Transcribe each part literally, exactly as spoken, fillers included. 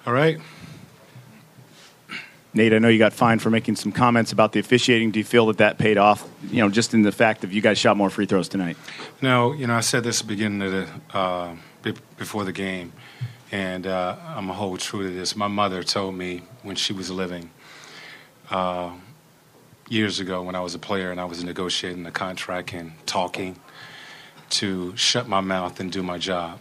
All right. Nate, I know you got fined for making some comments about the officiating. Do you feel that that paid off, you know, just in the fact that you guys shot more free throws tonight? No, you know, I said this at the beginning of the, uh, before the game, and uh, I'm going to hold true to this. My mother told me when she was living uh, years ago when I was a player and I was negotiating a contract and talking to shut my mouth and do my job.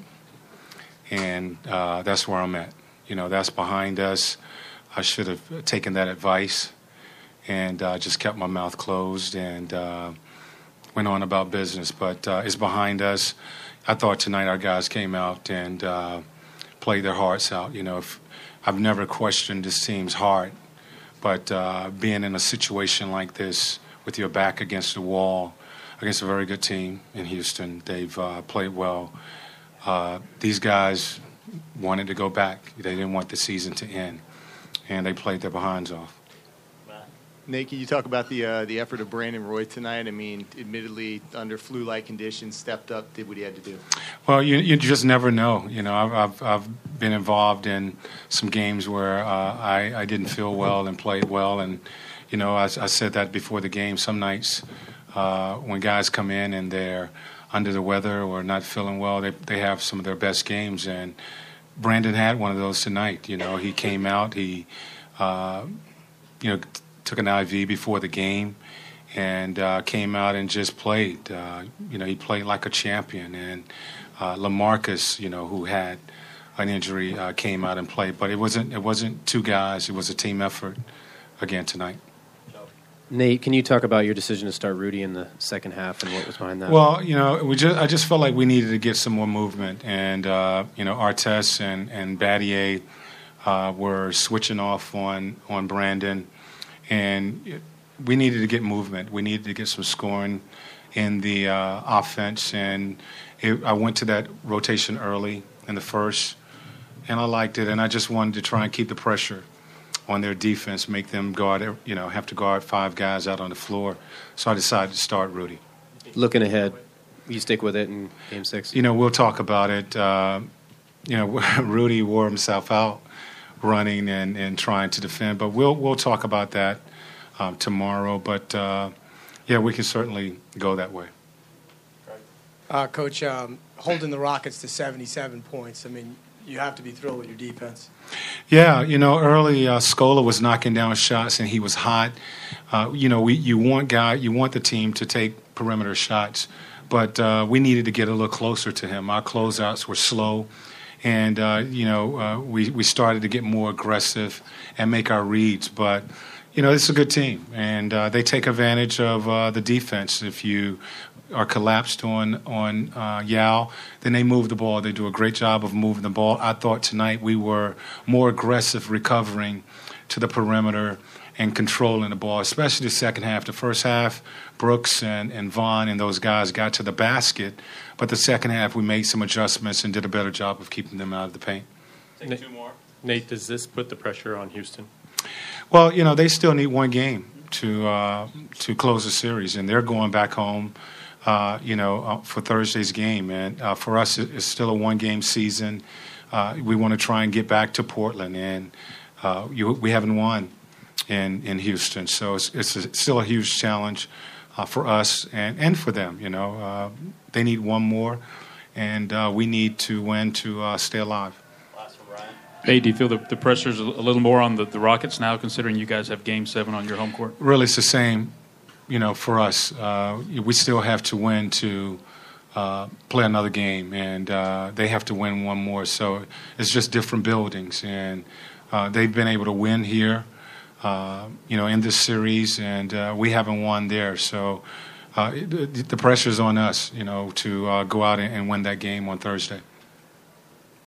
And uh, that's where I'm at. You know, that's behind us. I should have taken that advice and uh, just kept my mouth closed and uh, went on about business. But uh, it's behind us. I thought tonight our guys came out and uh, played their hearts out. You know, if, I've never questioned this team's heart, but uh, being in a situation like this with your back against the wall, against a very good team in Houston, they've uh, played well. Uh, these guys wanted to go back. They didn't want the season to end. And they played their behinds off. Nate, can you talk about the uh, the effort of Brandon Roy tonight? I mean, admittedly, under flu-like conditions, stepped up, did what he had to do. Well, you you just never know. You know, I've I've, I've been involved in some games where uh, I I didn't feel well and played well, and you know, I, I said that before the game. Some nights uh, when guys come in and they're under the weather or not feeling well, they they have some of their best games, and Brandon had one of those tonight. You know, he came out, he, uh, you know, t- took an I V before the game and uh, came out and just played. Uh, you know, he played like a champion. And uh, LaMarcus, you know, who had an injury, uh, came out and played. But it wasn't it wasn't two guys. It was a team effort again tonight. Nate, can you talk about your decision to start Rudy in the second half and what was behind that? Well, you know, we just I just felt like we needed to get some more movement, and uh, you know, Artest and and Battier uh, were switching off on on Brandon, and we needed to get movement. We needed to get some scoring in the uh, offense, and it, I went to that rotation early in the first, and I liked it, and I just wanted to try and keep the pressure on their defense, make them guard, you know, have to guard five guys out on the floor. So I decided to start Rudy. Looking ahead, you stick with it in Game Six? You know, we'll talk about it. Uh, you know, Rudy wore himself out running and, and trying to defend, but we'll we'll talk about that um, tomorrow. But uh, yeah, we can certainly go that way. Uh, Coach, um, holding the Rockets to seventy-seven points. I mean, you have to be thrilled with your defense. Yeah, you know, early uh, Scola was knocking down shots and he was hot. Uh, you know, we you want guy, you want the team to take perimeter shots, but uh, we needed to get a little closer to him. Our closeouts were slow, and uh, you know, uh, we we started to get more aggressive and make our reads. But you know, it's a good team, and uh, they take advantage of uh, the defense. If you are collapsed on on uh, Yao, then they move the ball. They do a great job of moving the ball. I thought tonight we were more aggressive recovering to the perimeter and controlling the ball, especially the second half. The first half, Brooks and, and Vaughn and those guys got to the basket, but the second half we made some adjustments and did a better job of keeping them out of the paint. Take two more. Nate, does this put the pressure on Houston? Well, you know, they still need one game to uh, to close the series, and they're going back home. Uh, you know, uh, for Thursday's game. And uh, for us, it's still a one-game season. Uh, we want to try and get back to Portland, and uh, you, we haven't won in, in Houston. So it's, it's a, still a huge challenge uh, for us and, and for them. You know, uh, they need one more, and uh, we need to win to uh, stay alive. Hey, do you feel the, the pressure's a little more on the, the Rockets now, considering you guys have Game seven on your home court? Really, it's the same. You know, for us, uh, we still have to win to uh, play another game, and uh, they have to win one more. So it's just different buildings, and uh, they've been able to win here, uh, you know, in this series, and uh, we haven't won there. So uh, it, the pressure's on us, you know, to uh, go out and, and win that game on Thursday.